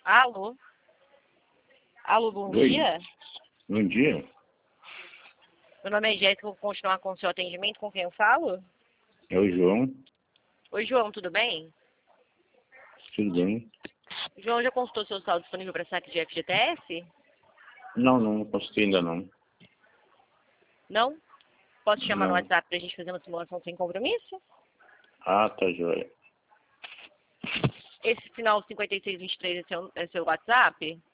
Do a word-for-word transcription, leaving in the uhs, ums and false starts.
Alô? Alô, bom Oi. dia. Bom dia. Meu nome é Jéssica, vou continuar com o seu atendimento. Com quem eu falo? É o João. Oi, João, tudo bem? Tudo bem? João, já consultou seu saldo disponível para saque de F G T S? Não, não postei ainda não. Não? Posso te chamar no Não. WhatsApp para a gente fazer uma simulação sem compromisso? Ah, tá joia. Esse final cinquenta e seis vinte e três é seu, é seu WhatsApp?